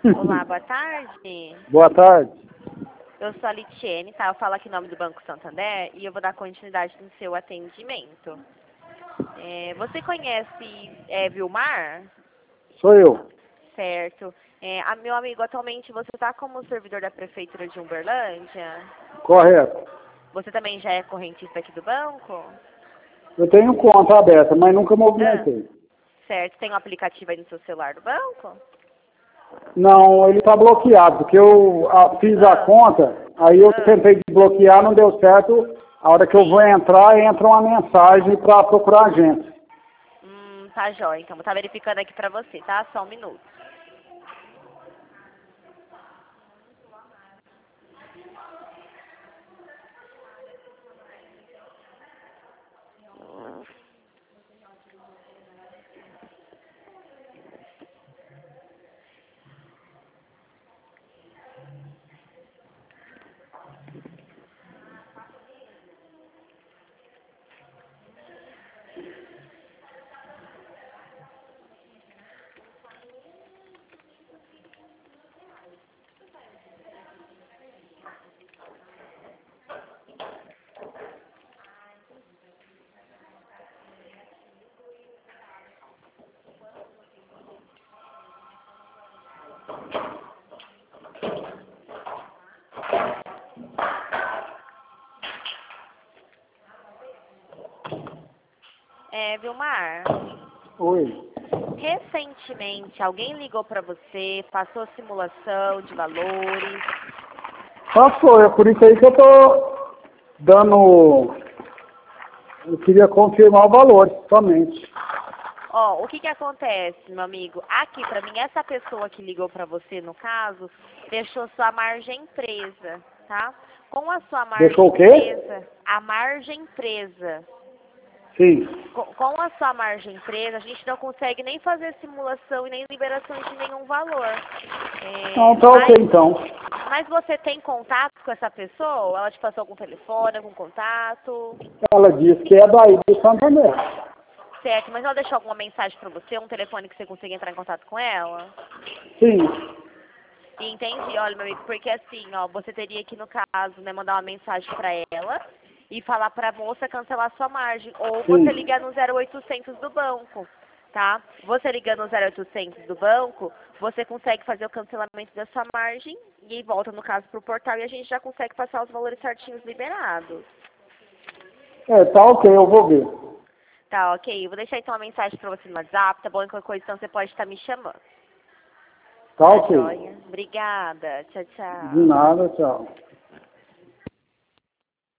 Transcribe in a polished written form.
Olá, boa tarde. Boa tarde. Eu sou a Litiene, tá? Eu falo aqui em nome do Banco Santander e eu vou dar continuidade no seu atendimento. Você conhece Vilmar? Sou eu. Certo. Meu amigo, atualmente você está como servidor da Prefeitura de Uberlândia? Correto. Você também já é correntista aqui do banco? Eu tenho conta aberta, mas nunca movimentei. Certo. Tem um aplicativo aí no seu celular do banco? Não, ele está bloqueado, porque eu fiz a conta, aí eu tentei desbloquear, não deu certo. A hora que eu vou entrar, entra uma mensagem para procurar a gente. Tá jóia. Então, vou estar verificando aqui pra você, tá? Só um minuto. Vilmar, Oi. recentemente alguém ligou pra você, passou simulação de valores. Passou, é por isso aí que eu tô dando... Eu queria confirmar o valor, somente. Ó, o que que acontece, meu amigo? Aqui, pra mim, essa pessoa que ligou pra você, no caso, deixou sua margem presa, tá? Com a sua margem Deixou o quê? presa, a margem presa. Sim. Com a sua margem presa, a gente não consegue nem fazer simulação e nem liberação de nenhum valor. Não, tá ok então. Mas você tem contato com essa pessoa? Ela te passou algum telefone, algum contato? Ela disse que é daí do Santander. Certo, mas ela deixou alguma mensagem pra você, um telefone que você consiga entrar em contato com ela? Sim. Entendi, olha, meu amigo, porque assim, ó, você teria que, no caso, né, mandar uma mensagem pra ela e falar pra moça cancelar sua margem, ou você Sim. ligar no 0800 do banco, tá? Você ligando no 0800 do banco, você consegue fazer o cancelamento da sua margem e volta, no caso, pro portal e a gente já consegue passar os valores certinhos liberados. Tá ok, eu vou ver. Tá, ok. Eu vou deixar então uma mensagem pra você no WhatsApp, tá bom? Qualquer coisa, então você pode estar me chamando. Tá Tá ok. joia? Obrigada. Tchau, De tchau. nada, tchau.